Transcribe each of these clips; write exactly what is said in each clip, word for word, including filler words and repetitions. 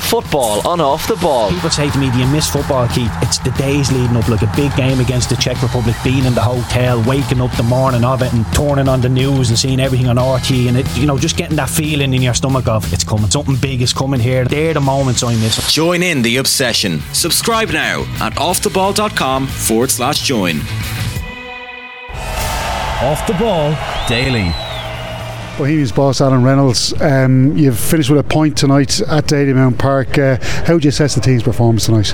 Football on Off the Ball. People say to me, do you miss football, Keith? It's the days leading up, like a big game against the Czech Republic, being in the hotel, waking up the morning of it and turning on the news and seeing everything on R T, and it, you know, just getting that feeling in your stomach of it's coming, something big is coming here. They're the moments I miss. Join in the obsession. Subscribe now at offtheball.com forward slash join. Off the Ball Daily. Bohemians boss Alan Reynolds, um, you've finished with a point tonight at Dalymount Park. Uh, how do you assess the team's performance tonight?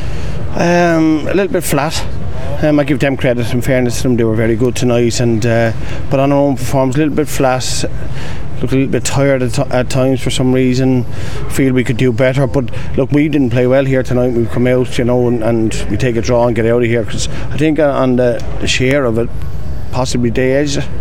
Um, a little bit flat. Um, I give them credit, in fairness to them, they were very good tonight, and uh, but on our own performance, a little bit flat. Looked a little bit tired at, t- at times for some reason. Feel we could do better, but look, we didn't play well here tonight. We've come out, you know, and, and we take a draw and get out of here, because I think on the, the share of it, possibly they edged it.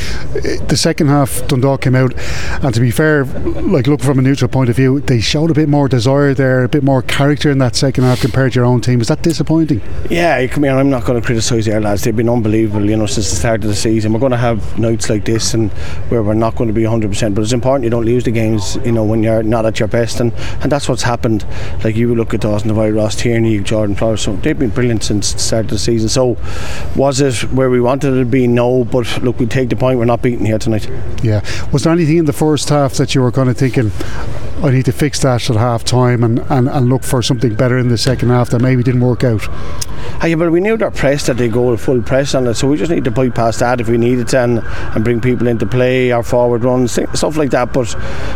The second half, Dundalk came out, and to be fair, like looking from a neutral point of view, they showed a bit more desire there, a bit more character in that second half compared to your own team. Was that disappointing? Yeah, come here, I'm not going to criticise our lads. They've been unbelievable, you know, since the start of the season. We're going to have nights like this, and where we're not going to be one hundred percent, but it's important you don't lose the games, you know, when you're not at your best, and, and that's what's happened. Like you look at Dawson Devine, Ross Tierney, Jordan Flowers, so they've been brilliant since the start of the season. So was it where we wanted it to be? No, but look, we take the point, we're not beaten here tonight. Yeah. Was there anything in the first half that you were kind of thinking, I need to fix that at half time and, and, and look for something better in the second half that maybe didn't work out? Ah, yeah, but we knew their press, that they go full press on it, so we just need to bypass that if we needed to, and, and bring people into play, our forward runs, stuff like that. But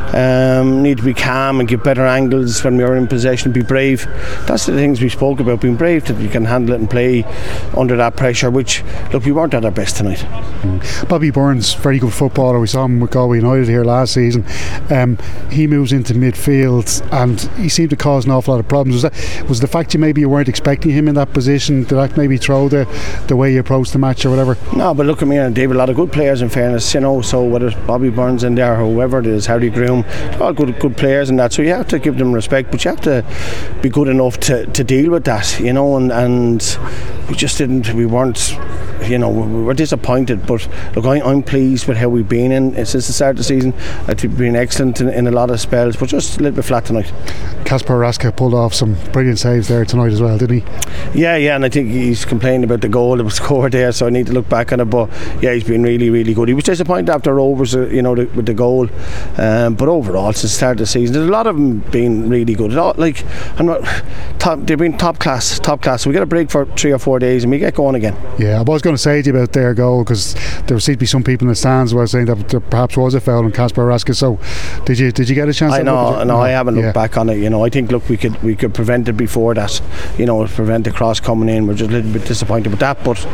um, need to be calm and give better angles when we are in possession, be brave. That's the things we spoke about, being brave, that you can handle it and play under that pressure, which, look, we weren't at our best tonight. Mm. Bobby Burns, very good footballer. We saw him with Galway United here last season. Um, he moves into midfield and he seemed to cause an awful lot of problems. Was that was the fact you maybe you weren't expecting him in that position? Did that maybe throw the the way you approached the match or whatever? No, but look at me, and they have a lot of good players, in fairness, you know. So whether it's Bobby Burns in there, or whoever it is, Harry Groom, all good good players and that. So you have to give them respect, but you have to be good enough to, to deal with that, you know. And and we just didn't. We weren't. You know, we were disappointed, but look, I, I'm pleased with how we've been in since the start of the season. I think we've been excellent in, in a lot of spells, but just a little bit flat tonight. Kasper Raska pulled off some brilliant saves there tonight as well, didn't he? Yeah, yeah, and I think he's complaining about the goal that was scored there, so I need to look back on it. But yeah, he's been really, really good. He was disappointed after Rovers, uh, you know, the, with the goal, um, but overall, since the start of the season, there's a lot of them been really good. All, like, I'm not top, they've been top class, top class. So we get a break for three or four days, and we get going again. Yeah, I was going to say to you about their goal, because there seemed to be some people in the stands who were saying that there perhaps was a foul on Kasper Raska. So did you did you get a chance? I to know, look at no, I haven't looked yeah. back on it. You know, I think look, we could we could prevent it before that. You know, prevent the cross coming in. We're just a little bit disappointed with that, but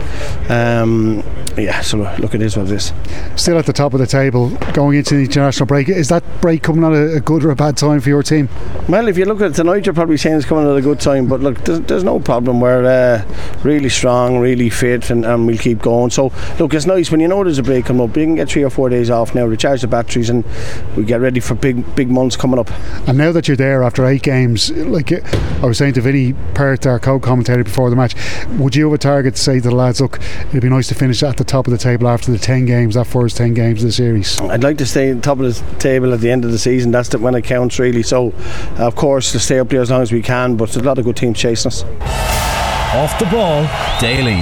um, yeah. So look, it is what it is. Still at the top of the table, going into the international break. Is that break coming at a, a good or a bad time for your team? Well, if you look at it tonight, you're probably saying it's coming at a good time. But look, there's, there's no problem. We're uh, really strong, really fit, and, and we'll keep going. So look, it's nice when you know there's a break coming up. You can get three or four days off now, recharge the batteries, and we get ready for big big months coming up. And now that you're there after eight games, like I was saying to Vinny Perth, our co-commentator before the match, would you have a target to say to the lads, look, it'd be nice to finish at the top of the table after the ten games, that first ten games of the series? I'd like to stay at the top of the table at the end of the season. That's the, when it counts really. So of course to stay up there as long as we can, but there's a lot of good teams chasing us. Off the Ball Daily.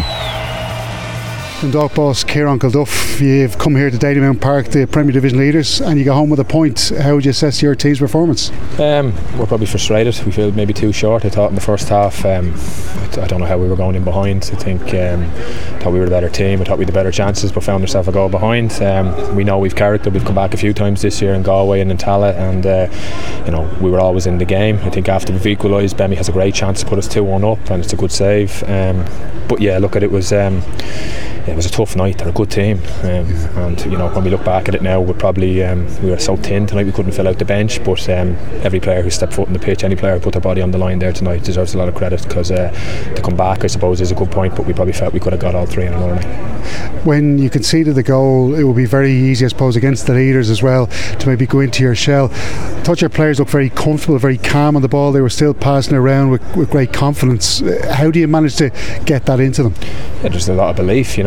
Dundalk boss Kieran Kilduff, you've come here to Dalymount Park, the Premier Division leaders, and you go home with a point. How would you assess your team's performance? Um, we're probably frustrated. We feel maybe too short. I thought in the first half, um, I don't know how we were going in behind. I think um, I thought we were the better team. I thought we had the better chances, but found ourselves a goal behind. Um, we know we've character. We've come back a few times this year in Galway and in Tala, and uh, you know we were always in the game. I think after we've equalised, Bemi has a great chance to put us two one up, and it's a good save. Um, but yeah, look at it was. Um, It was a tough night. They're a good team, um, and you know when we look back at it now, we're probably um, we were so thin tonight we couldn't fill out the bench. But um, every player who stepped foot on the pitch, any player who put their body on the line there tonight, deserves a lot of credit, because uh, to come back, I suppose, is a good point. But we probably felt we could have got all three in another night. When you conceded the goal, it would be very easy, I suppose, against the leaders as well, to maybe go into your shell. I thought your players looked very comfortable, very calm on the ball. They were still passing around with, with great confidence. How do you manage to get that into them? Yeah, there's a lot of belief, you know.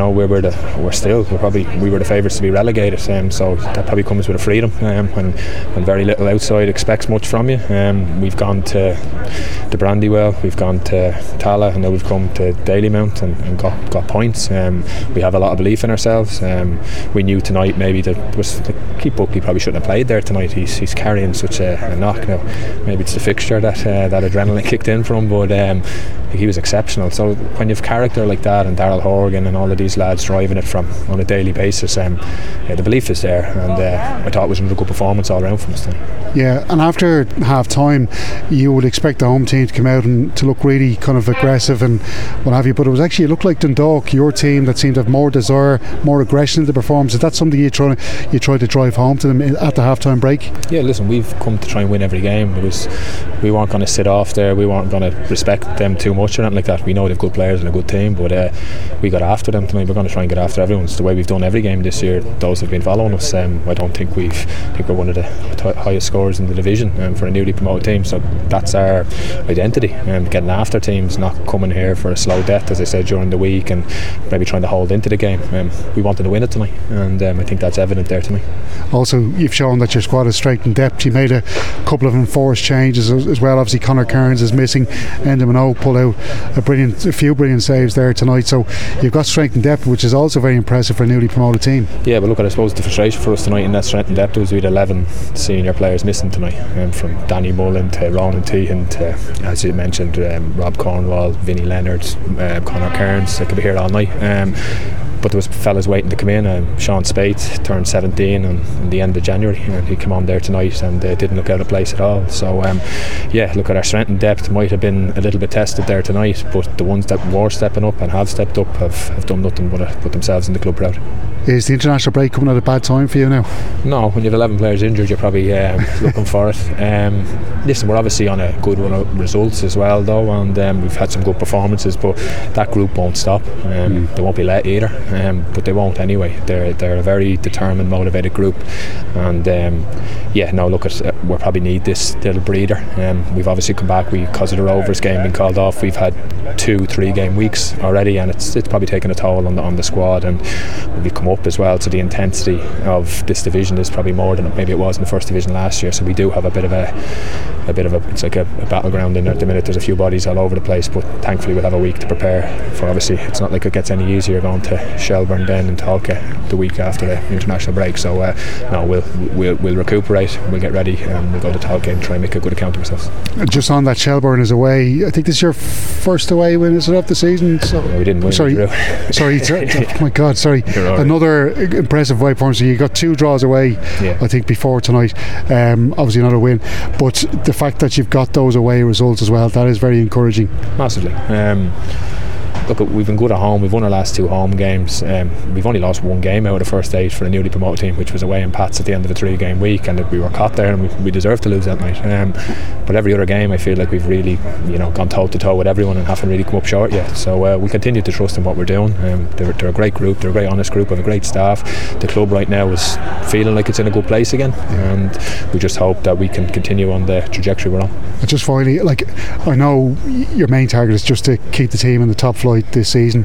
know we were the we're still we're probably we were the favourites to be relegated, um, so that probably comes with a freedom um, when when very little outside expects much from you. Um, we've gone to to Brandywell, we've gone to Tala, and now we've come to Dalymount and, and got got points. Um, we have a lot of belief in ourselves. Um, we knew tonight maybe that was like, Keith Buckley probably shouldn't have played there tonight. He's he's carrying such a, a knock now. Maybe it's the fixture that uh, that adrenaline kicked in for him, but um, he was exceptional. So when you have character like that, and Daryl Horgan and all of these lads driving it from on a daily basis, um, yeah, the belief is there, and uh, I thought it was another good performance all around from us tonight. Yeah, and after half time you would expect the home team to come out and to look really kind of aggressive and what have you, but it was actually, it looked like Dundalk, your team, that seemed to have more desire, more aggression in the performance. Is that something you try you try to drive home to them at the half time break? Yeah, listen, we've come to try and win every game. It was we weren't going to sit off there, we weren't going to respect them too much or anything like that. We know they've good players and a good team, but uh, we got after them tonight. We're going to try and get after everyone. It's the way we've done every game this year. Those who've been following us, um, I don't think we've I think we're one of the t- highest scorers in the division um, for a newly promoted team, so that's our identity, um, getting after teams, not coming here for a slow death, as I said, during the week, and maybe trying to hold into the game. Um, we wanted to win it tonight, and um, I think that's evident there tonight. Also, you've shown that your squad is strength and depth. You made a couple of enforced changes as, as well. Obviously Conor Kearns is missing, Enda Minogue pulled out a brilliant a few brilliant saves there tonight, so you've got strength and depth, which is also very impressive for a newly promoted team. Yeah, but look, I suppose the frustration for us tonight in that strength and depth was we had eleven senior players missing tonight, um, from Danny Mullen to Ronan Tehan to, as you mentioned, um, Rob Cornwall, Vinnie Leonard, uh, Conor Kearns. I could be here all night. Um, But there was fellas waiting to come in. Um, Sean Spate turned seventeen on, on the end of January, and he came on there tonight and uh, didn't look out of place at all. So um, yeah, look, at our strength and depth might have been a little bit tested there tonight, but the ones that were stepping up and have stepped up have, have done nothing but uh, put themselves in the club proud. Is the international break coming at a bad time for you now? No, when you have eleven players injured, you're probably um, looking for it. Um, listen, we're obviously on a good run of results as well, though, and um, we've had some good performances, but that group won't stop. Um, mm. They won't be let either, um, but they won't anyway. They're they're a very determined, motivated group, and um, yeah, no, look, at uh, we probably need this little breather. Um, we've obviously come back because of the Rovers game being called off. We've had two, three game weeks already, and it's it's probably taken a toll on the on the squad, and we've come up as well, so the intensity of this division is probably more than maybe it was in the first division last year, so we do have a bit of a a bit of a it's like a, a battleground in there at the minute. There's a few bodies all over the place, but thankfully we'll have a week to prepare for. Obviously it's not like it gets any easier going to Shelbourne then and Talca the week after the international break, so uh, no, we'll, we'll we'll recuperate, we'll get ready, and we'll go to Talca and try and make a good account of ourselves. Just on that, Shelbourne is away. I think this is your first away win, is it, of the season? So no, we didn't win. Sorry, sorry, sorry oh my God, sorry. Another impressive away performance. You got two draws away, yeah. I think, before tonight. Um, obviously not a win, but the fact that you've got those away results as well, that is very encouraging. Massively. Um, Look, we've been good at home. We've won our last two home games. Um, we've only lost one game out of the first eight for the newly promoted team, which was away in Pats at the end of a three-game week, and we were caught there, and we, we deserved to lose that night. Um, but every other game, I feel like we've really, you know, gone toe to toe with everyone and haven't really come up short yet. So uh, we continue to trust in what we're doing. Um, they're, they're a great group. They're a very honest group. We have a great staff. The club right now is feeling like it's in a good place again, and we just hope that we can continue on the trajectory we're on. Just finally, like, I know your main target is just to keep the team in the top flight this season.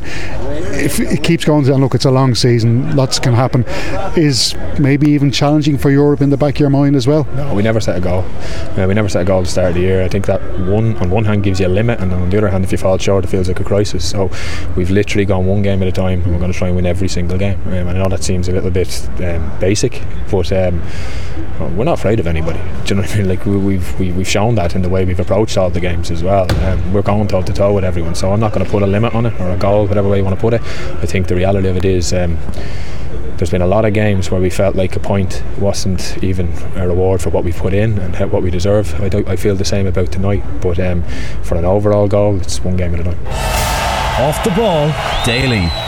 If it keeps going, and look, it's a long season, lots can happen, is maybe even challenging for Europe in the back of your mind as well? No, we never set a goal. Uh, we never set a goal at the start of the year. I think that one on one hand gives you a limit, and on the other hand, if you fall short, it feels like a crisis. So we've literally gone one game at a time, and we're going to try and win every single game. Um, I know that seems a little bit um, basic, but um, we're not afraid of anybody. Do you know what I mean? Like we, we've we, we've shown that in the way we've approached all the games as well. Um, we're going toe to toe with everyone, so I'm not going to put a limit on it or a goal, whatever way you want to put it. I think the reality of it is, um, there's been a lot of games where we felt like a point wasn't even a reward for what we put in and what we deserve. I, do, I feel the same about tonight, but um, for an overall goal, it's one game at a time. Off the Ball Daily.